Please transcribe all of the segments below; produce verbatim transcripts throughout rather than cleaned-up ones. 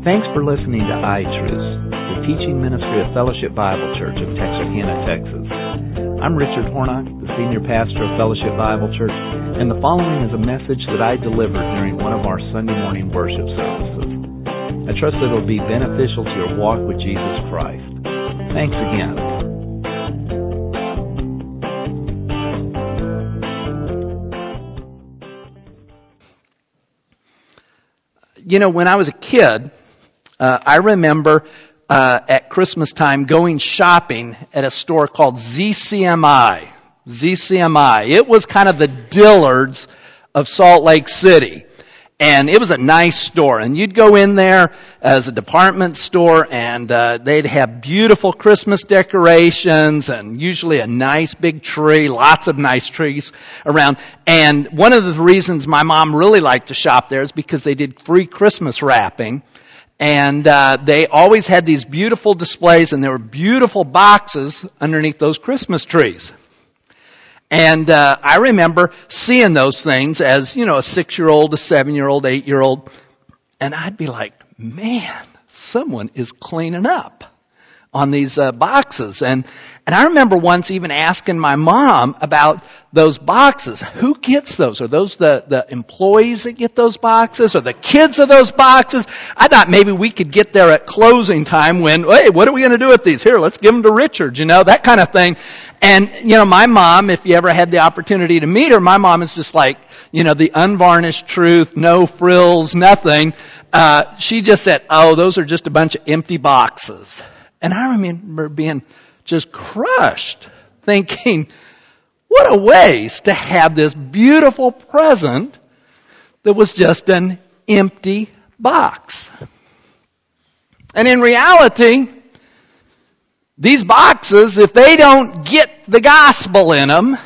Thanks for listening to iTruths, the teaching ministry of Fellowship Bible Church of Texarkana, Texas. I'm Richard Hornock, the senior pastor of Fellowship Bible Church, and the following is a message that I delivered during one of our Sunday morning worship services. I trust that it will be beneficial to your walk with Jesus Christ. Thanks again. You know, when I was a kid, uh, I remember uh, at Christmas time going shopping at a store called Z C M I. Z C M I. It was kind of the Dillard's of Salt Lake City. And it was a nice store. And you'd go in there as a department store and uh, they'd have beautiful Christmas decorations and usually a nice big tree, lots of nice trees around. And one of the reasons my mom really liked to shop there is because they did free Christmas wrapping. And uh, they always had these beautiful displays and there were beautiful boxes underneath those Christmas trees. And uh, I remember seeing those things as, you know, a six-year-old, a seven-year-old, eight-year-old. And I'd be like, man, someone is cleaning up on these uh, boxes. And and I remember once even asking my mom about those boxes. Who gets those? Are those the, the employees that get those boxes? Or the kids of those boxes? I thought maybe we could get there at closing time when, hey, what are we going to do with these? Here, let's give them to Richard, you know, that kind of thing. And, you know, my mom, if you ever had the opportunity to meet her, my mom is just like, you know, the unvarnished truth, no frills, nothing. Uh, she just said, oh, those are just a bunch of empty boxes. And I remember being just crushed, thinking, what a waste to have this beautiful present that was just an empty box. And in reality, these boxes, if they don't get the gospel in them,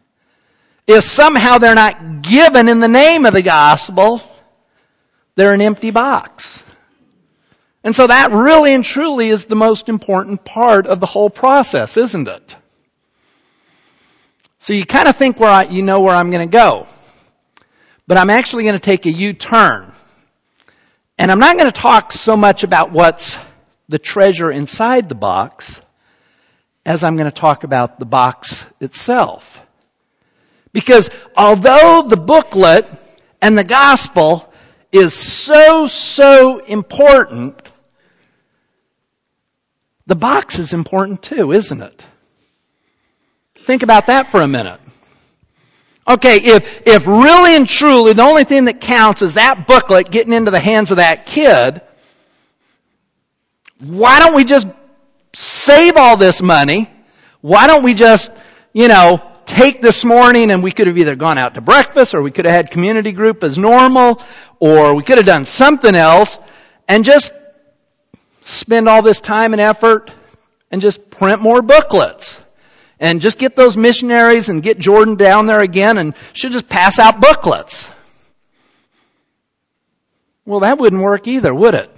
if somehow they're not given in the name of the gospel, they're an empty box. And so that really and truly is the most important part of the whole process, isn't it? So you kind of think where I, you know where I'm going to go. But I'm actually going to take a U-turn. And I'm not going to talk so much about what's the treasure inside the box as I'm going to talk about the box itself. Because although the booklet and the gospel is so, so important, the box is important too, isn't it? Think about that for a minute. Okay, if, if really and truly the only thing that counts is that booklet getting into the hands of that kid, why don't we just save all this money? Why don't we just, you know, take this morning and we could have either gone out to breakfast or we could have had community group as normal or we could have done something else and just spend all this time and effort and just print more booklets and just get those missionaries and get Jordan down there again and should just pass out booklets. Well, that wouldn't work either, would it?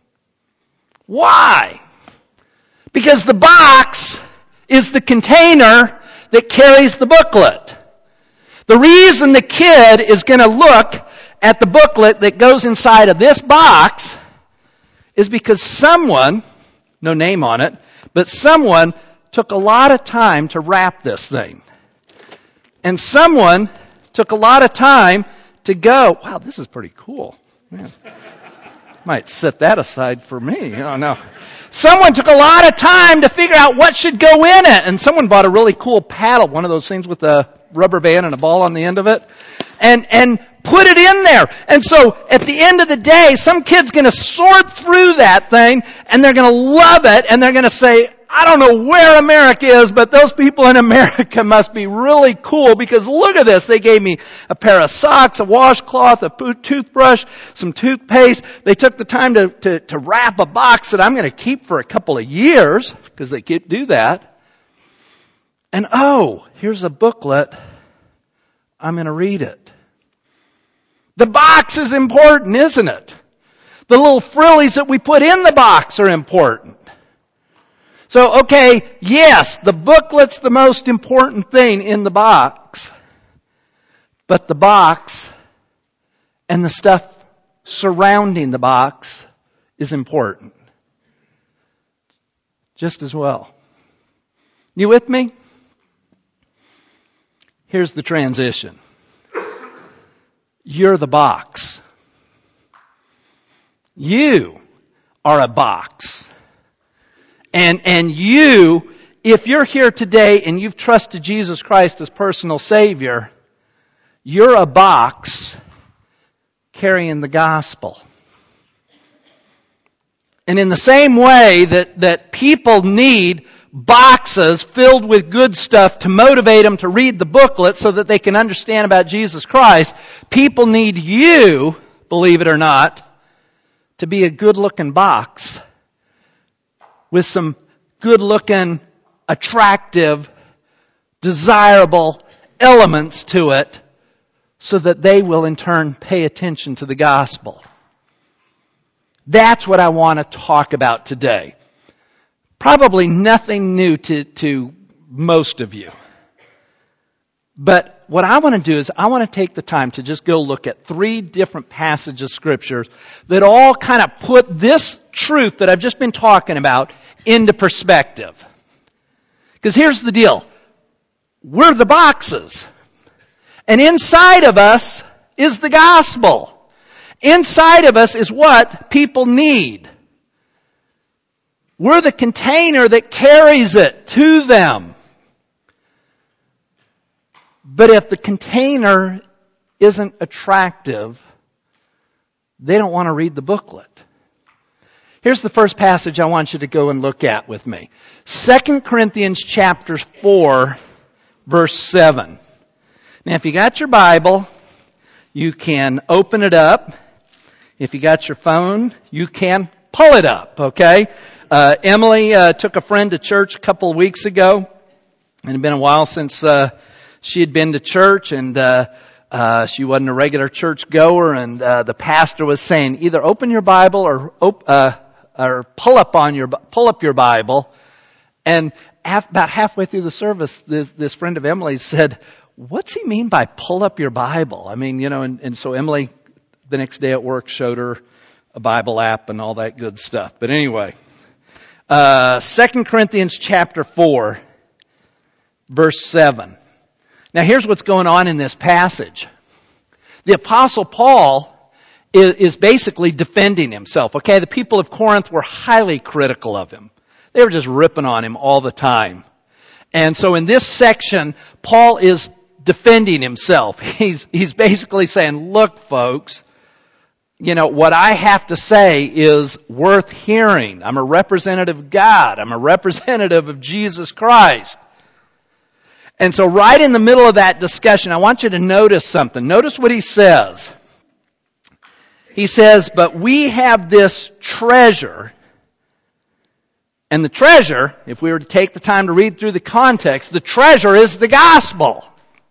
Why? Because the box is the container that carries the booklet. The reason the kid is going to look at the booklet that goes inside of this box is because someone, no name on it, but someone took a lot of time to wrap this thing. And someone took a lot of time to go, wow, this is pretty cool. Man. Might set that aside for me. I don't know. Someone took a lot of time to figure out what should go in it. And someone bought a really cool paddle, one of those things with a rubber band and a ball on the end of it. And, and put it in there. And so at the end of the day, some kid's going to sort through that thing and they're going to love it and they're going to say, I don't know where America is, but those people in America must be really cool because look at this. They gave me a pair of socks, a washcloth, a toothbrush, some toothpaste. They took the time to, to, to wrap a box that I'm going to keep for a couple of years because they can't do that. And oh, here's a booklet. I'm going to read it. The box is important, isn't it? The little frillies that we put in the box are important. So, okay, yes, the booklet's the most important thing in the box. But the box and the stuff surrounding the box is important. Just as well. You with me? Here's the transition. You're the box. You are a box. And, and you, if you're here today and you've trusted Jesus Christ as personal Savior, you're a box carrying the gospel. And in the same way that, that people need boxes filled with good stuff to motivate them to read the booklet so that they can understand about Jesus Christ, people need you, believe it or not, to be a good-looking box with some good-looking, attractive, desirable elements to it so that they will in turn pay attention to the gospel. That's what I want to talk about today. Probably nothing new to, to most of you. But what I want to do is I want to take the time to just go look at three different passages of Scripture that all kind of put this truth that I've just been talking about into perspective. Because here's the deal. We're the boxes. And inside of us is the gospel. Inside of us is what people need. We're the container that carries it to them. But if the container isn't attractive, they don't want to read the booklet. Here's the first passage I want you to go and look at with me. Second Corinthians chapter four, verse seven. Now if you got your Bible, you can open it up. If you got your phone, you can pull it up, okay? Uh, Emily uh, took a friend to church a couple of weeks ago. And it had been a while since uh, she had been to church, and uh, uh, she wasn't a regular church goer. And uh, the pastor was saying, either open your Bible or op- uh, or pull up on your pull up your Bible. And half, about halfway through the service, this, this friend of Emily's said, "What's he mean by pull up your Bible?" I mean, you know, and, and so Emily, the next day at work, showed her a Bible app and all that good stuff. But anyway, uh, Second Corinthians chapter four, verse seven. Now here's what's going on in this passage. The Apostle Paul is, is basically defending himself. Okay, the people of Corinth were highly critical of him. They were just ripping on him all the time. And so in this section, Paul is defending himself. He's, he's basically saying, look, folks, you know, what I have to say is worth hearing. I'm a representative of God. I'm a representative of Jesus Christ. And so right in the middle of that discussion, I want you to notice something. Notice what he says. He says, but we have this treasure. And the treasure, if we were to take the time to read through the context, the treasure is the gospel.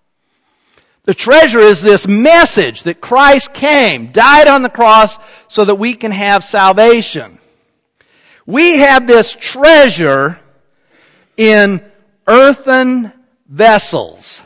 The treasure is this message that Christ came, died on the cross so that we can have salvation. We have this treasure in earthen vessels.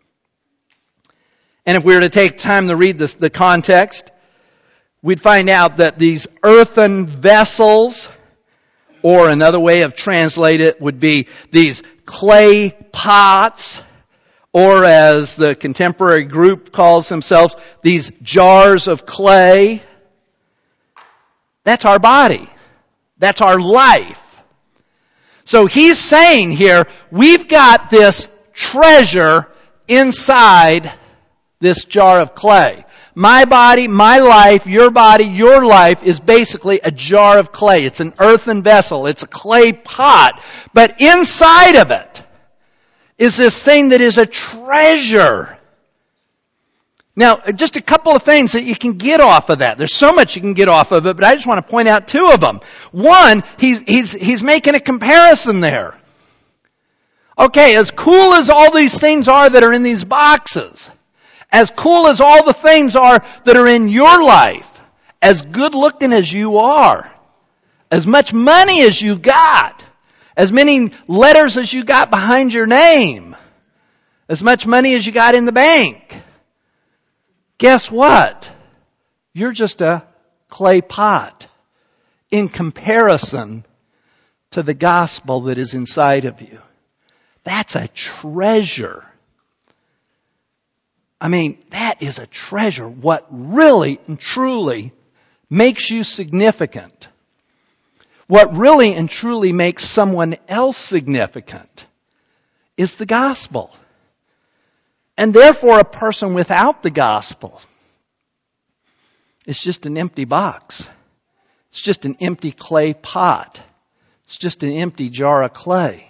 And if we were to take time to read this, the context, we'd find out that these earthen vessels, or another way of translate it would be these clay pots, or as the contemporary group calls themselves, these jars of clay. That's our body. That's our life. So he's saying here, we've got this treasure inside this jar of clay. My body, my life, your body, your life is basically a jar of clay. It's an earthen vessel. It's a clay pot. But inside of it is this thing that is a treasure. Now, just a couple of things that you can get off of that. There's so much you can get off of it, but I just want to point out two of them. One, he's, he's, he's making a comparison there. Okay, as cool as all these things are that are in these boxes, as cool as all the things are that are in your life, as good looking as you are, as much money as you got, as many letters as you got behind your name, as much money as you got in the bank, guess what? You're just a clay pot in comparison to the gospel that is inside of you. That's a treasure. I mean, that is a treasure. What really and truly makes you significant, what really and truly makes someone else significant, is the gospel. And therefore, a person without the gospel is just an empty box. It's just an empty clay pot. It's just an empty jar of clay.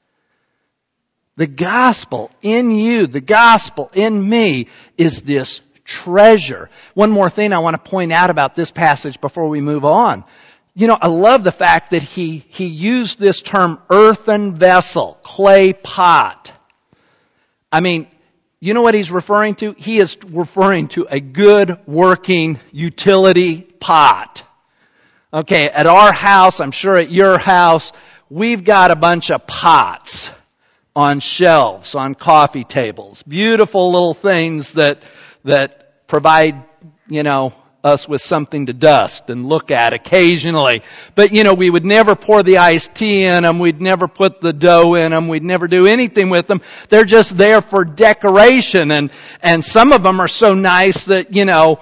The gospel in you, the gospel in me, is this treasure. One more thing I want to point out about this passage before we move on. You know, I love the fact that he, he used this term earthen vessel, clay pot. I mean, you know what he's referring to? He is referring to a good working utility pot. Okay, at our house, I'm sure at your house, we've got a bunch of pots on shelves, on coffee tables. Beautiful little things that, that provide, you know, us with something to dust and look at occasionally. But, you know, we would never pour the iced tea in them. We'd never put the dough in them. We'd never do anything with them. They're just there for decoration. And, and some of them are so nice that, you know,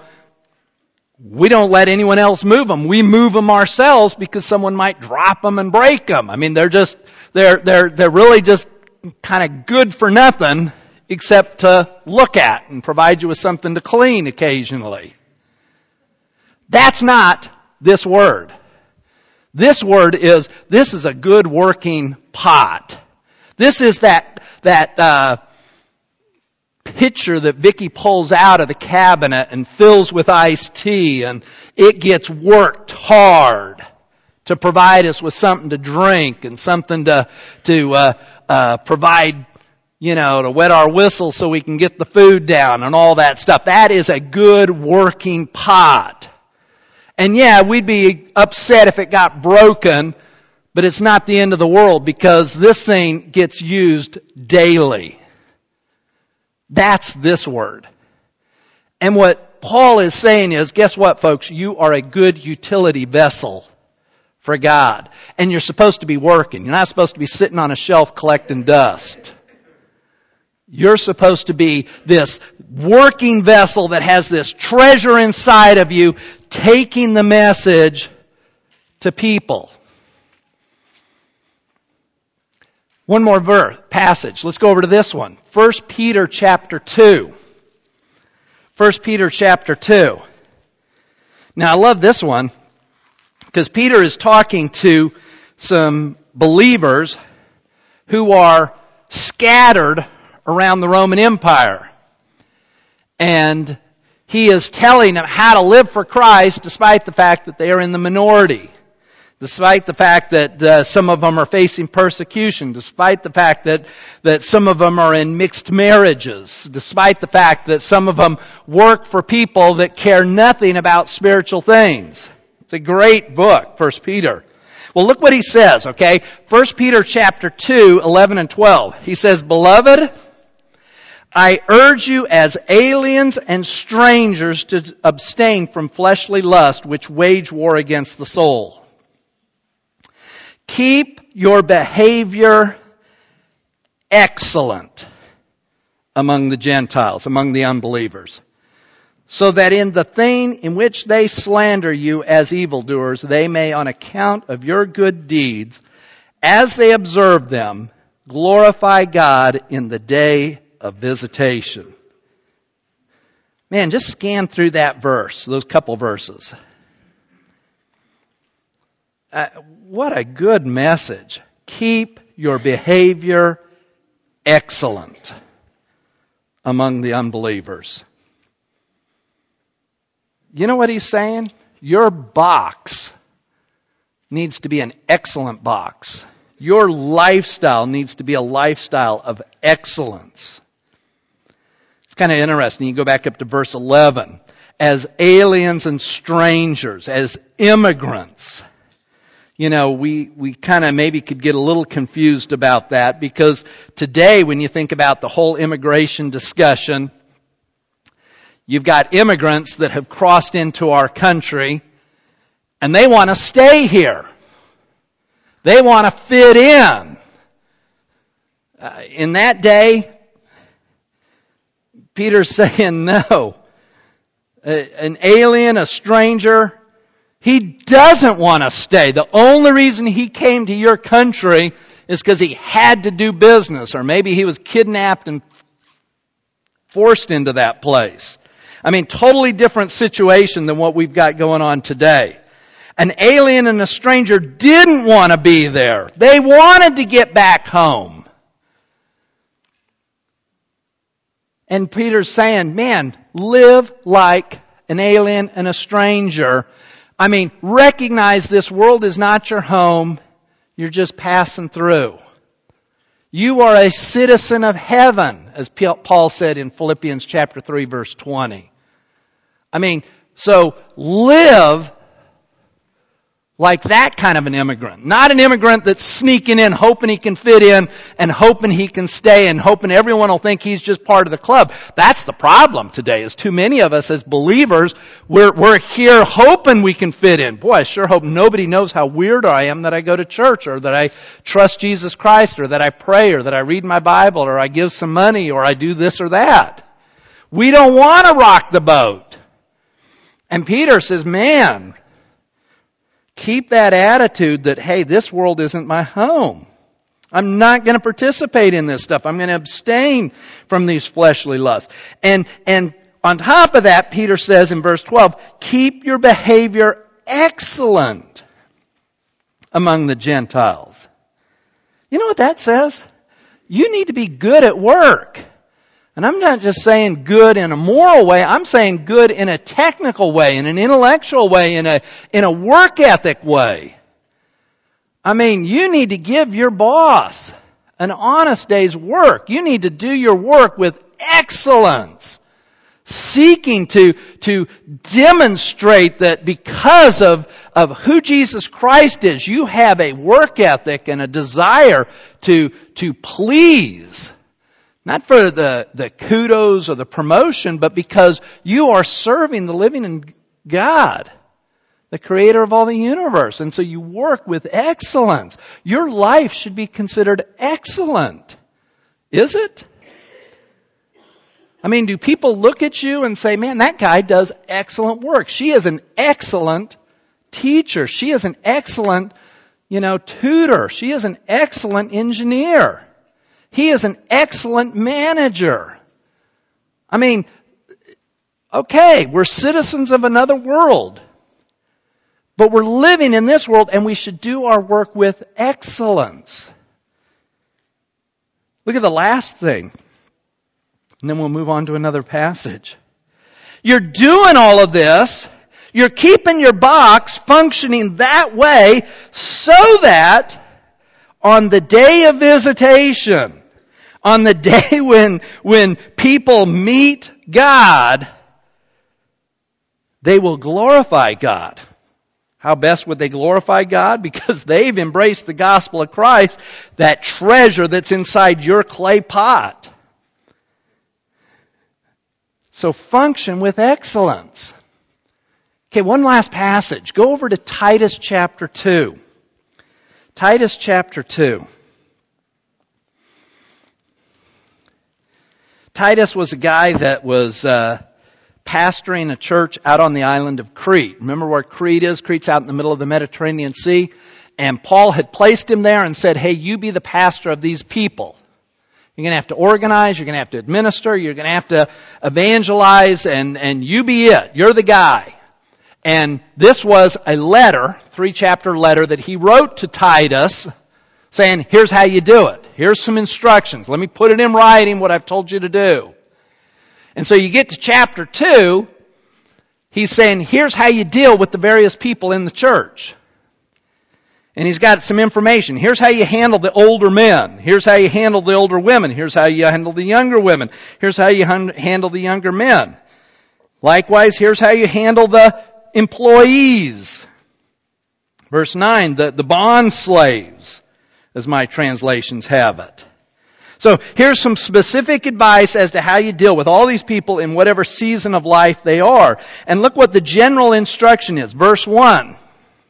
we don't let anyone else move them. We move them ourselves because someone might drop them and break them. I mean, they're just, they're, they're, they're really just kind of good for nothing except to look at and provide you with something to clean occasionally. That's not this word. This word is, this is a good working pot. This is that, that, uh, pitcher that Vicky pulls out of the cabinet and fills with iced tea, and it gets worked hard to provide us with something to drink and something to, to, uh, uh, provide, you know, to wet our whistle so we can get the food down and all that stuff. That is a good working pot. And yeah, we'd be upset if it got broken, but it's not the end of the world because this thing gets used daily. That's this word. And what Paul is saying is, guess what, folks? You are a good utility vessel for God. And you're supposed to be working. You're not supposed to be sitting on a shelf collecting dust. You're supposed to be this working vessel that has this treasure inside of you, taking the message to people. One more verse, passage. Let's go over to this one. First Peter chapter two. First Peter chapter two. Now I love this one because Peter is talking to some believers who are scattered around the Roman Empire. And he is telling them how to live for Christ despite the fact that they are in the minority. Despite the fact that uh, some of them are facing persecution, despite the fact that, that some of them are in mixed marriages, despite the fact that some of them work for people that care nothing about spiritual things. It's a great book, First Peter. Well, look what he says, okay? First Peter chapter two, eleven and twelve. He says, "Beloved, I urge you as aliens and strangers to abstain from fleshly lust which wage war against the soul. Keep your behavior excellent among the Gentiles, among the unbelievers, so that in the thing in which they slander you as evildoers, they may, on account of your good deeds, as they observe them, glorify God in the day of visitation." Man, just scan through that verse, those couple verses. Uh, what a good message. Keep your behavior excellent among the unbelievers. You know what he's saying? Your box needs to be an excellent box. Your lifestyle needs to be a lifestyle of excellence. It's kind of interesting. You go back up to verse eleven. As aliens and strangers, as immigrants. You know, we, we kind of maybe could get a little confused about that because today when you think about the whole immigration discussion, you've got immigrants that have crossed into our country And they want to stay here. They want to fit in. Uh, in that day, Peter's saying no. Uh, an alien, a stranger, he doesn't want to stay. The only reason he came to your country is because he had to do business, or maybe he was kidnapped and forced into that place. I mean, totally different situation than what we've got going on today. An alien and a stranger didn't want to be there. They wanted to get back home. And Peter's saying, man, live like an alien and a stranger. I mean, recognize this world is not your home. You're just passing through. You are a citizen of heaven, as Paul said in Philippians chapter three, verse twenty. I mean, so live like that kind of an immigrant. Not an immigrant that's sneaking in, hoping he can fit in, and hoping he can stay, and hoping everyone will think he's just part of the club. That's the problem today, is too many of us as believers, we're, we're here hoping we can fit in. Boy, I sure hope nobody knows how weird I am that I go to church, or that I trust Jesus Christ, or that I pray, or that I read my Bible, or I give some money, or I do this or that. We don't want to rock the boat. And Peter says, man, keep that attitude that, hey, this world isn't my home. I'm not going to participate in this stuff. I'm going to abstain from these fleshly lusts. And, and on top of that, Peter says in verse twelve, keep your behavior excellent among the Gentiles. You know what that says? You need to be good at work. And I'm not just saying good in a moral way. I'm saying good in a technical way, in an intellectual way, in a, in a work ethic way. I mean, you need to give your boss an honest day's work. You need to do your work with excellence, seeking to, to demonstrate that because of, of who Jesus Christ is, you have a work ethic and a desire to, to please. Not for the, the kudos or the promotion, but because you are serving the living God, the creator of all the universe. And so you work with excellence. Your life should be considered excellent. Is it? I mean, do people look at you and say, man, that guy does excellent work. She is an excellent teacher. She is an excellent, you know, tutor. She is an excellent engineer. He is an excellent manager. I mean, okay, we're citizens of another world. But we're living in this world, and we should do our work with excellence. Look at the last thing. And then we'll move on to another passage. You're doing all of this. You're keeping your box functioning that way so that on the day of visitation, on the day when, when people meet God, they will glorify God. How best would they glorify God? Because they've embraced the gospel of Christ, that treasure that's inside your clay pot. So function with excellence. Okay, one last passage. Go over to Titus chapter two. Titus chapter two. Titus was a guy that was uh, pastoring a church out on the island of Crete. Remember where Crete is? Crete's out in the middle of the Mediterranean Sea. And Paul had placed him there and said, hey, you be the pastor of these people. You're going to have to organize, you're going to have to administer, you're going to have to evangelize, and, and you be it. You're the guy. And this was a letter, three-chapter letter that he wrote to Titus, saying, here's how you do it. Here's some instructions. Let me put it in writing what I've told you to do. And so you get to chapter two, he's saying, here's how you deal with the various people in the church. And he's got some information. Here's how you handle the older men. Here's how you handle the older women. Here's how you handle the younger women. Here's how you handle the younger men. Likewise, here's how you handle the employees. Verse nine, the, the bond slaves, as my translations have it. So here's some specific advice as to how you deal with all these people in whatever season of life they are. And look what the general instruction is. Verse one.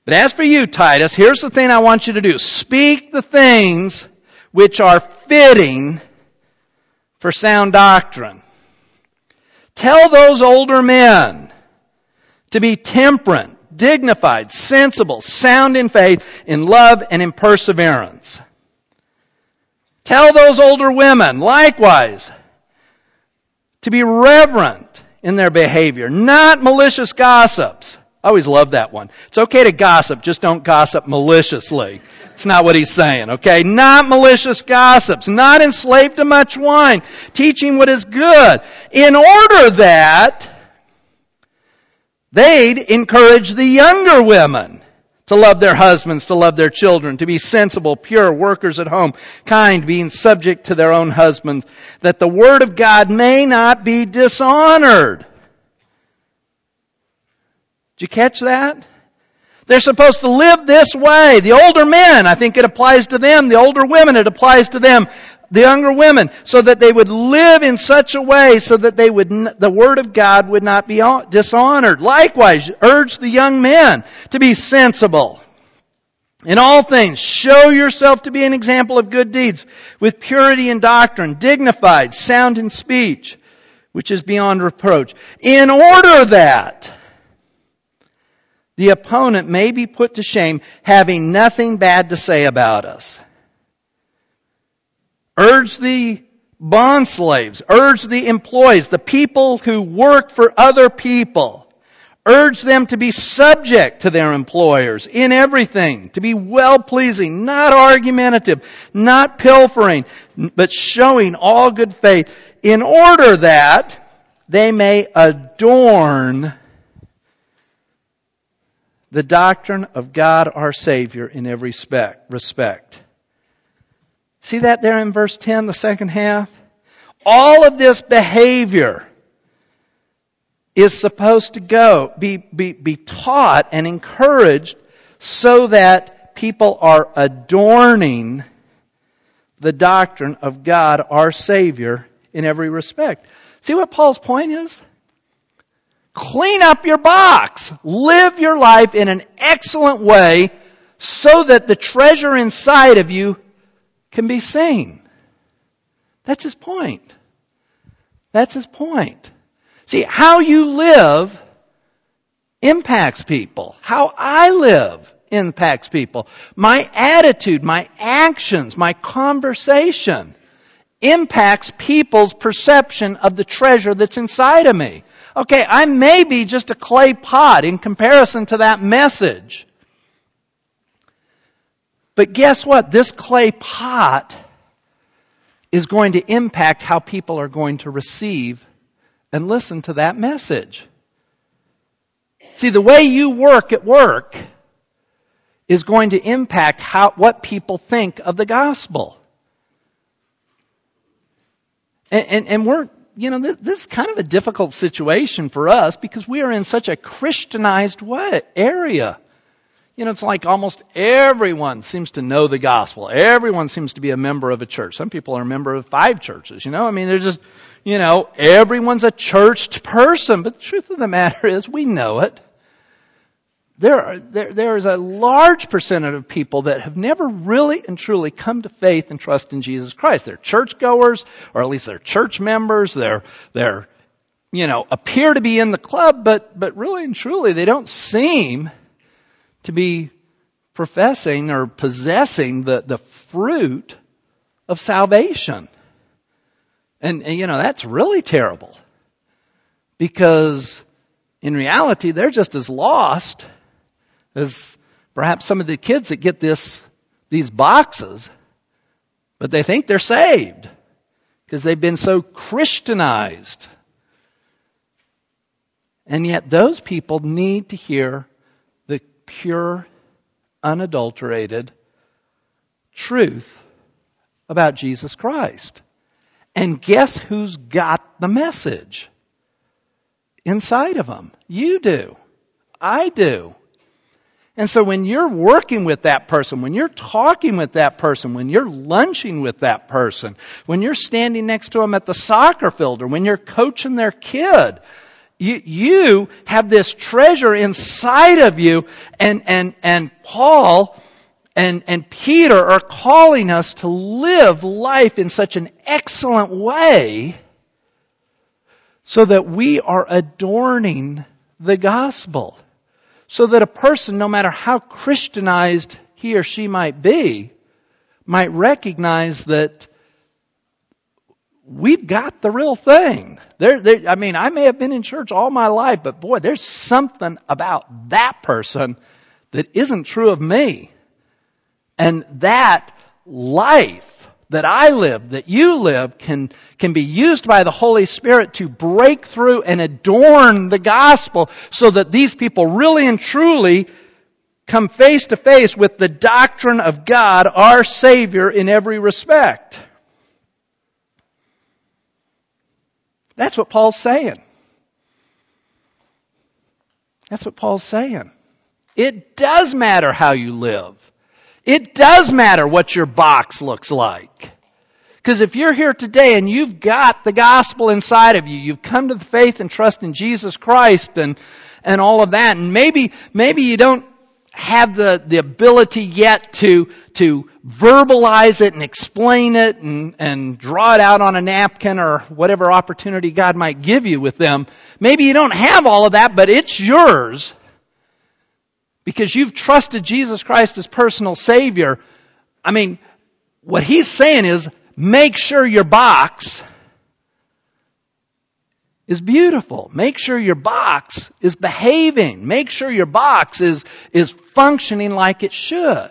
But as for you, Titus, here's the thing I want you to do. Speak the things which are fitting for sound doctrine. Tell those older men to be temperate, dignified, sensible, sound in faith, in love, and in perseverance. Tell those older women, likewise, to be reverent in their behavior, not malicious gossips. I always love that one. It's okay to gossip, just don't gossip maliciously. It's not what he's saying, okay? Not malicious gossips, not enslaved to much wine, teaching what is good, in order that they'd encourage the younger women to love their husbands, to love their children, to be sensible, pure, workers at home, kind, being subject to their own husbands, that the word of God may not be dishonored. Did you catch that? They're supposed to live this way. The older men, I think it applies to them. The older women, it applies to them. The younger women, so that they would live in such a way so that they would, the word of God would not be dishonored. Likewise, urge the young men to be sensible. In all things, show yourself to be an example of good deeds, with purity in doctrine, dignified, sound in speech, which is beyond reproach, in order that the opponent may be put to shame, having nothing bad to say about us. Urge the bondslaves, urge the employees, the people who work for other people. Urge them to be subject to their employers in everything, to be well-pleasing, not argumentative, not pilfering, but showing all good faith, in order that they may adorn the doctrine of God our Savior in every respect. See that there in verse ten, the second half? All of this behavior is supposed to go, be, be, be taught and encouraged so that people are adorning the doctrine of God our Savior in every respect. See what Paul's point is? Clean up your box. Live your life in an excellent way so that the treasure inside of you can be seen. That's his point. That's his point. See, how you live impacts people. How I live impacts people. My attitude, my actions, my conversation impacts people's perception of the treasure that's inside of me. Okay, I may be just a clay pot in comparison to that message. But guess what? This clay pot is going to impact how people are going to receive and listen to that message. See, the way you work at work is going to impact how what people think of the gospel. And, and, and we're, you know, this, this is kind of a difficult situation for us because we are in such a Christianized way, area. You know, it's like almost everyone seems to know the gospel. Everyone seems to be a member of a church. Some people are a member of five churches, you know. I mean, they're just, you know, everyone's a churched person. But the truth of the matter is, we know it. There are, there, there is a large percentage of people that have never really and truly come to faith and trust in Jesus Christ. They're churchgoers, or at least they're church members. They're, they're, you know, appear to be in the club, but, but really and truly they don't seem to be professing or possessing the, the fruit of salvation. And, and, you know, that's really terrible. Because in reality, they're just as lost as perhaps some of the kids that get this, these boxes, but they think they're saved because they've been so Christianized. And yet those people need to hear the pure, unadulterated truth about Jesus Christ. And guess who's got the message inside of them? You do. I do. And so when you're working with that person, when you're talking with that person, when you're lunching with that person, when you're standing next to them at the soccer field, or when you're coaching their kid, You, you have this treasure inside of you, and, and, and Paul and, and Peter are calling us to live life in such an excellent way so that we are adorning the gospel. So that a person, no matter how Christianized he or she might be, might recognize that we've got the real thing. There, there, I mean, I may have been in church all my life, but boy, there's something about that person that isn't true of me. And that life that I live, that you live, can, can be used by the Holy Spirit to break through and adorn the gospel so that these people really and truly come face to face with the doctrine of God, our Savior, in every respect. That's what Paul's saying. That's what Paul's saying. It does matter how you live. It does matter what your box looks like. Because if you're here today and you've got the gospel inside of you, you've come to the faith and trust in Jesus Christ and, and all of that, and maybe, maybe you don't have the, the ability yet to, to verbalize it and explain it and, and draw it out on a napkin or whatever opportunity God might give you with them. Maybe you don't have all of that, but it's yours because you've trusted Jesus Christ as personal Savior. I mean, what he's saying is make sure your box is beautiful. Make sure your box is behaving. Make sure your box is, is functioning like it should.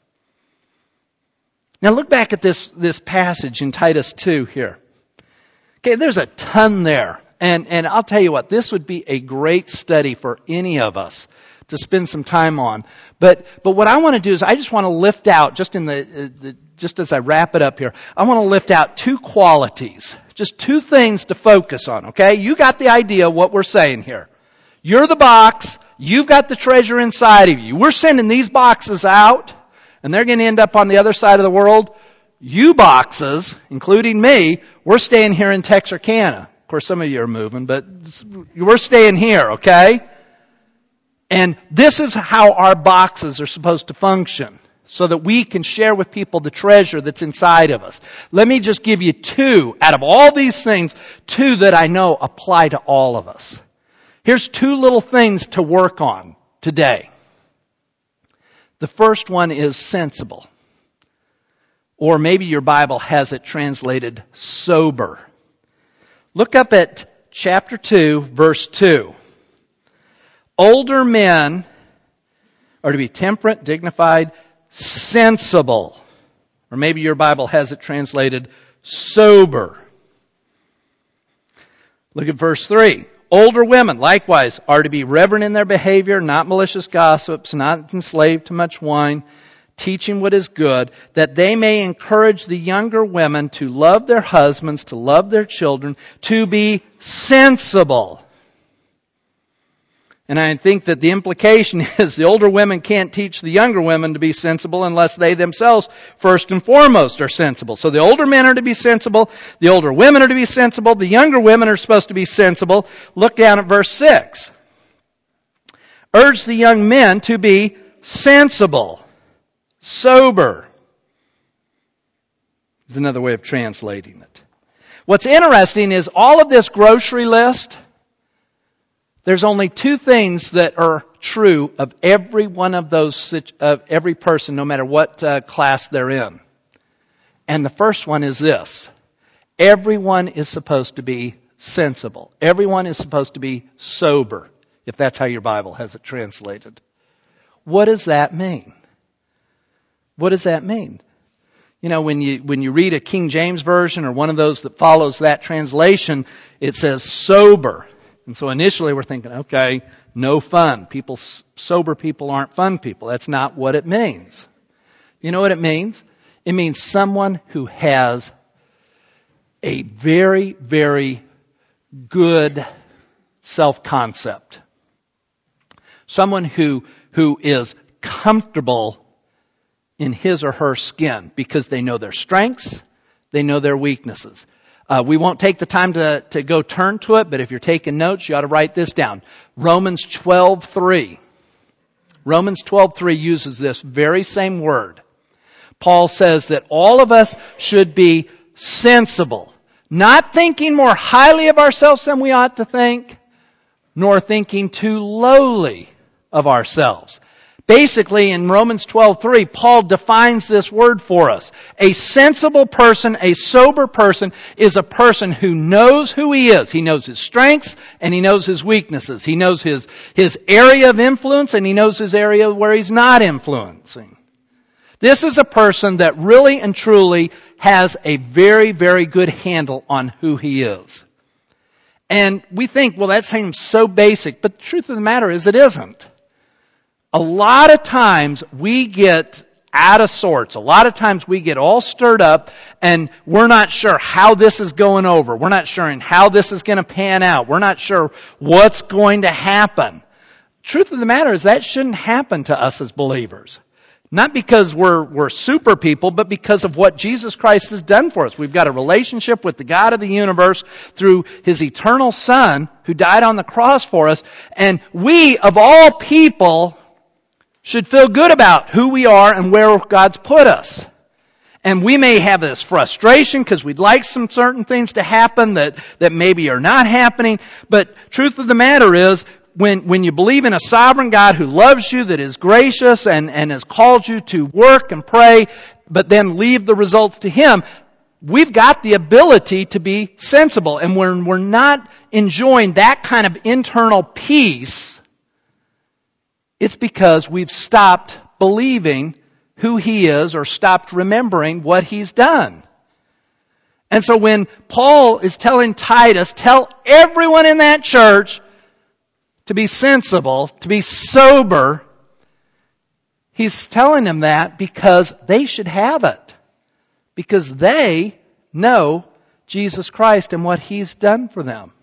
Now look back at this, this passage in Titus two here. Okay, there's a ton there. And, and I'll tell you what, this would be a great study for any of us to spend some time on. But, but what I want to do is I just want to lift out, just in the, uh, the just as I wrap it up here, I want to lift out two qualities. Just two things to focus on, okay? You got the idea of what we're saying here. You're the box. You've got the treasure inside of you. We're sending these boxes out, and they're going to end up on the other side of the world. You boxes, including me, we're staying here in Texarkana. Of course, some of you are moving, but we're staying here, okay? And this is how our boxes are supposed to function, so that we can share with people the treasure that's inside of us. Let me just give you two, out of all these things, two that I know apply to all of us. Here's two little things to work on today. The first one is sensible. Or maybe your Bible has it translated sober. Look up at chapter two, verse two. Older men are to be temperate, dignified, sensible. Or maybe your Bible has it translated sober. Look at verse three. Older women, likewise, are to be reverent in their behavior, not malicious gossips, not enslaved to much wine, teaching what is good, that they may encourage the younger women to love their husbands, to love their children, to be sensible. And I think that the implication is the older women can't teach the younger women to be sensible unless they themselves, first and foremost, are sensible. So the older men are to be sensible, the older women are to be sensible, the younger women are supposed to be sensible. Look down at verse six. Urge the young men to be sensible, sober. Is another way of translating it. What's interesting is all of this grocery list, there's only two things that are true of every one of those, of every person, no matter what uh, class they're in. And the first one is this. Everyone is supposed to be sensible. Everyone is supposed to be sober, if that's how your Bible has it translated. What does that mean? What does that mean? You know, when you, when you read a King James Version or one of those that follows that translation, it says sober. And so initially we're thinking, okay, no fun. People, sober people aren't fun people. That's not what it means. You know what it means? It means someone who has a very, very good self-concept. Someone who, who is comfortable in his or her skin because they know their strengths, they know their weaknesses. Uh, we won't take the time to, to go turn to it, but if you're taking notes, you ought to write this down. Romans twelve three. Romans twelve three uses this very same word. Paul says that all of us should be sensible, not thinking more highly of ourselves than we ought to think, nor thinking too lowly of ourselves. Basically, in Romans twelve three, Paul defines this word for us. A sensible person, a sober person, is a person who knows who he is. He knows his strengths and he knows his weaknesses. He knows his, his area of influence and he knows his area where he's not influencing. This is a person that really and truly has a very, very good handle on who he is. And we think, well, that seems so basic, but the truth of the matter is it isn't. A lot of times we get out of sorts. A lot of times we get all stirred up and we're not sure how this is going over. We're not sure how this is going to pan out. We're not sure what's going to happen. Truth of the matter is that shouldn't happen to us as believers. Not because we're, we're super people, but because of what Jesus Christ has done for us. We've got a relationship with the God of the universe through His eternal Son who died on the cross for us. And we, of all people, should feel good about who we are and where God's put us. And we may have this frustration because we'd like some certain things to happen that, that maybe are not happening. But truth of the matter is, when, when you believe in a sovereign God who loves you, that is gracious and, and has called you to work and pray, but then leave the results to Him, we've got the ability to be sensible. And when we're not enjoying that kind of internal peace, it's because we've stopped believing who He is or stopped remembering what He's done. And so when Paul is telling Titus, tell everyone in that church to be sensible, to be sober, he's telling them that because they should have it. Because they know Jesus Christ and what He's done for them.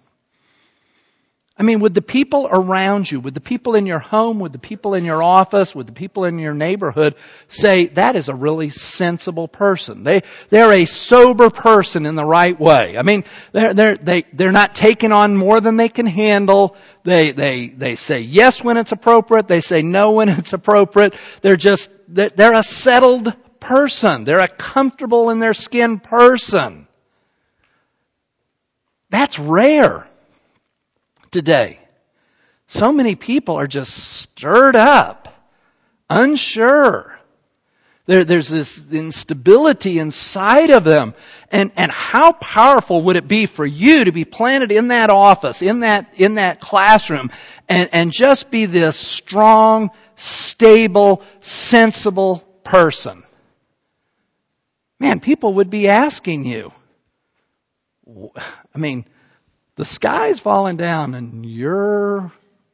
I mean, would the people around you, would the people in your home, would the people in your office, would the people in your neighborhood say, that is a really sensible person. They, they're a sober person in the right way. I mean, they're, they're, they, they're not taking on more than they can handle. They, they, they say yes when it's appropriate. They say no when it's appropriate. They're just, they're, they're a settled person. They're a comfortable in their skin person. That's rare today. So many people are just stirred up, unsure. There, there's this instability inside of them. And, and how powerful would it be for you to be planted in that office, in that, in that classroom, and, and just be this strong, stable, sensible person? Man, people would be asking you. I mean, the sky's falling down and you're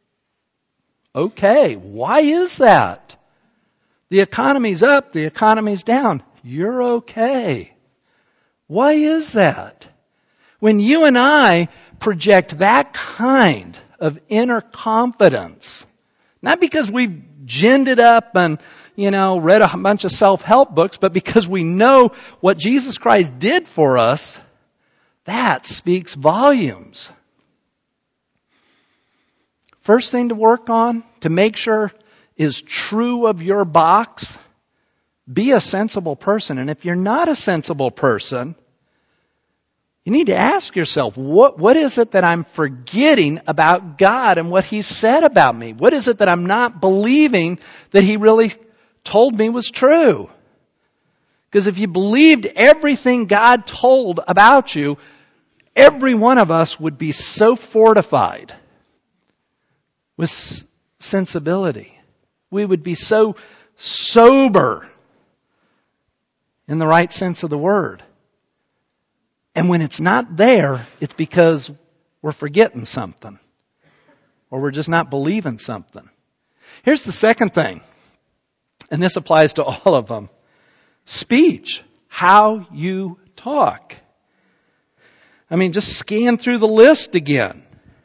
okay. Why is that? The economy's up, the economy's down. You're okay. Why is that? When you and I project that kind of inner confidence, not because we've ginned it up and, you know, read a bunch of self-help books, but because we know what Jesus Christ did for us, that speaks volumes. First thing to work on, to make sure is true of your box, be a sensible person. And if you're not a sensible person, you need to ask yourself, what, what is it that I'm forgetting about God and what He said about me? What is it that I'm not believing that He really told me was true? Because if you believed everything God told about you, every one of us would be so fortified with sensibility. We would be so sober in the right sense of the word. And when it's not there, it's because we're forgetting something. Or we're just not believing something. Here's the second thing. And this applies to all of them. Speech. How you talk. I mean, just scan through the list again.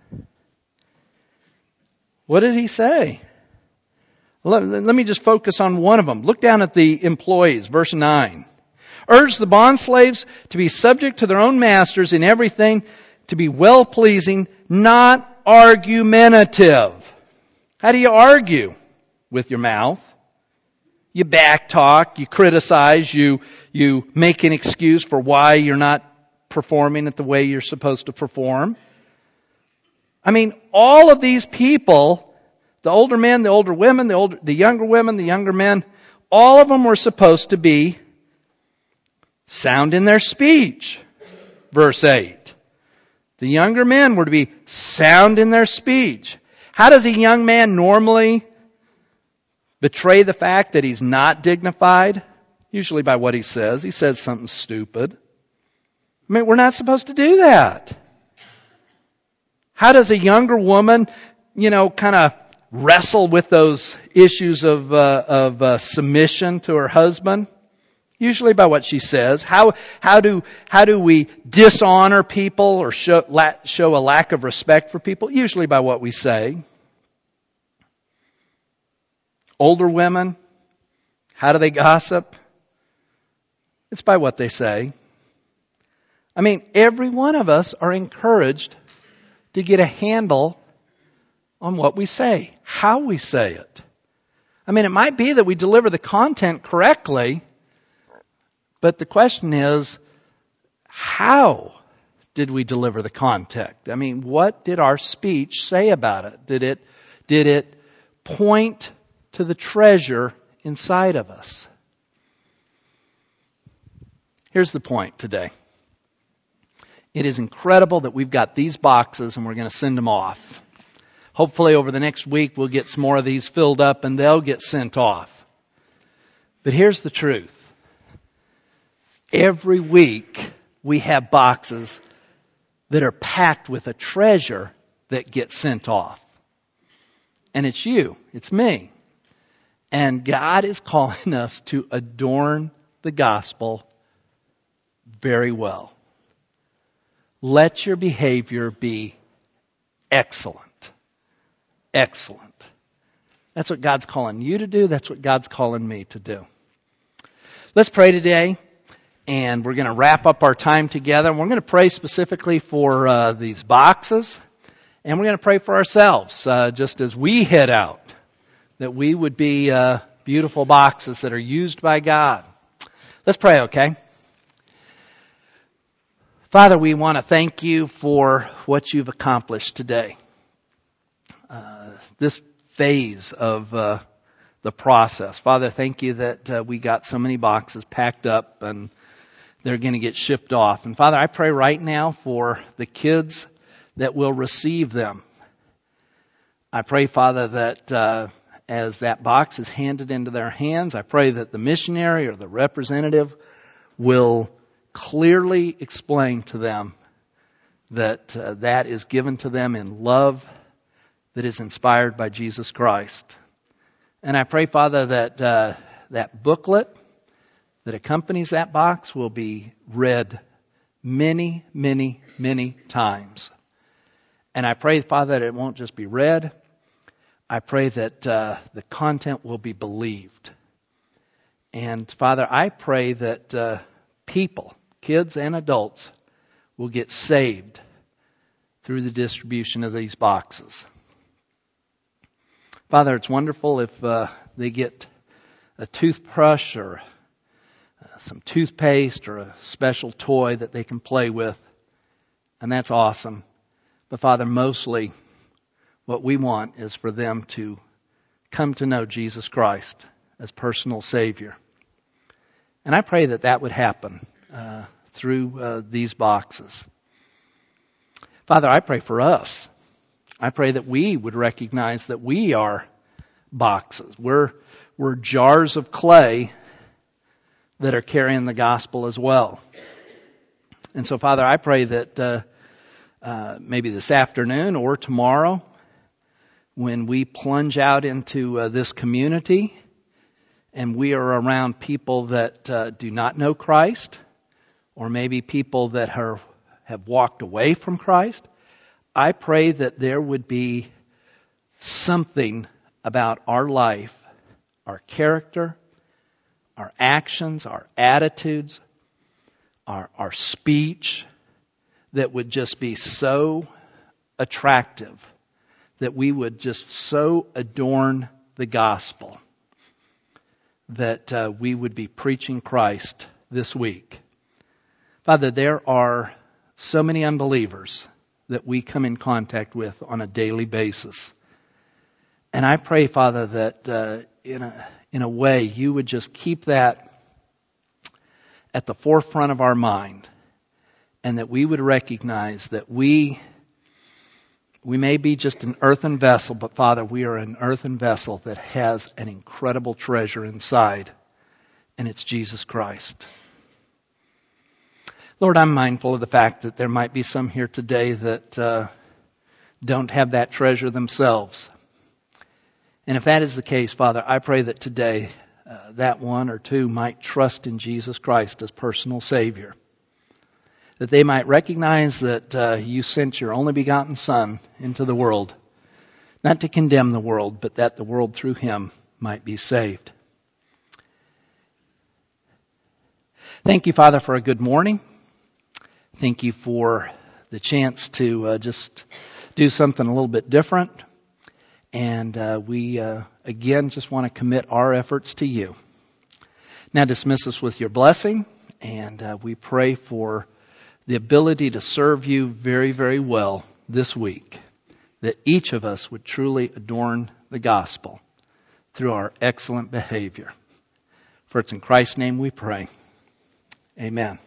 What did he say? Let, let me just focus on one of them. Look down at the employees, verse nine. Urge the bondslaves to be subject to their own masters in everything, to be well-pleasing, not argumentative. How do you argue? With your mouth. You backtalk, you criticize, you, you make an excuse for why you're not performing it the way you're supposed to perform. I mean, all of these people, the older men, the older women, the older, the younger women, the younger men, all of them were supposed to be sound in their speech. Verse eight. The younger men were to be sound in their speech. How does a young man normally betray the fact that he's not dignified? Usually by what he says. He says something stupid. I mean, we're not supposed to do that. How does a younger woman, you know, kind of wrestle with those issues of uh, of uh, submission to her husband? Usually by what she says. How how do how do we dishonor people or show la, show a lack of respect for people? Usually by what we say. Older women, how do they gossip? It's by what they say. I mean, every one of us are encouraged to get a handle on what we say, how we say it. I mean, it might be that we deliver the content correctly, but the question is, how did we deliver the content? I mean, what did our speech say about it? Did it, did it point to the treasure inside of us? Here's the point today. It is incredible that we've got these boxes and we're going to send them off. Hopefully over the next week we'll get some more of these filled up and they'll get sent off. But here's the truth. Every week we have boxes that are packed with a treasure that gets sent off. And it's you. It's me. And God is calling us to adorn the gospel very well. Let your behavior be excellent. Excellent. That's what God's calling you to do. That's what God's calling me to do. Let's pray today. And we're going to wrap up our time together. We're going to pray specifically for uh, these boxes. And we're going to pray for ourselves, uh, just as we head out, that we would be uh, beautiful boxes that are used by God. Let's pray, okay? Father, we want to thank you for what you've accomplished today. Uh, this phase of uh, the process. Father, thank you that uh, we got so many boxes packed up and they're going to get shipped off. And Father, I pray right now for the kids that will receive them. I pray, Father, that uh, as that box is handed into their hands, I pray that the missionary or the representative will clearly explain to them that uh, that is given to them in love that is inspired by Jesus Christ. And I pray, Father, that uh, that booklet that accompanies that box will be read many, many, many times. And I pray, Father, that it won't just be read. I pray that uh, the content will be believed. And Father, I pray that uh, people, kids and adults, will get saved through the distribution of these boxes. Father, it's wonderful if uh, they get a toothbrush or uh, some toothpaste or a special toy that they can play with. And that's awesome. But Father, mostly what we want is for them to come to know Jesus Christ as personal Savior. And I pray that that would happen uh, through uh, these boxes. Father, I pray for us. I pray that we would recognize that we are boxes. We're, we're jars of clay that are carrying the gospel as well. And so, Father, I pray that uh, uh, maybe this afternoon or tomorrow, when we plunge out into uh, this community and we are around people that uh, do not know Christ, or maybe people that are, have walked away from Christ, I pray that there would be something about our life, our character, our actions, our attitudes, our, our speech that would just be so attractive, that we would just so adorn the gospel, that uh, we would be preaching Christ this week. Father, there are so many unbelievers that we come in contact with on a daily basis. And I pray, Father, that uh, in a in a way you would just keep that at the forefront of our mind, and that we would recognize that we we may be just an earthen vessel, but Father, we are an earthen vessel that has an incredible treasure inside, and it's Jesus Christ. Lord, I'm mindful of the fact that there might be some here today that uh, don't have that treasure themselves. And if that is the case, Father, I pray that today uh, that one or two might trust in Jesus Christ as personal Savior. That they might recognize that uh, you sent your only begotten Son into the world, not to condemn the world, but that the world through Him might be saved. Thank you, Father, for a good morning. Thank you for the chance to uh, just do something a little bit different. And uh, we, uh, again, just want to commit our efforts to you. Now dismiss us with your blessing, and uh, we pray for the ability to serve you very, very well this week, that each of us would truly adorn the gospel through our excellent behavior. For it's in Christ's name we pray. Amen.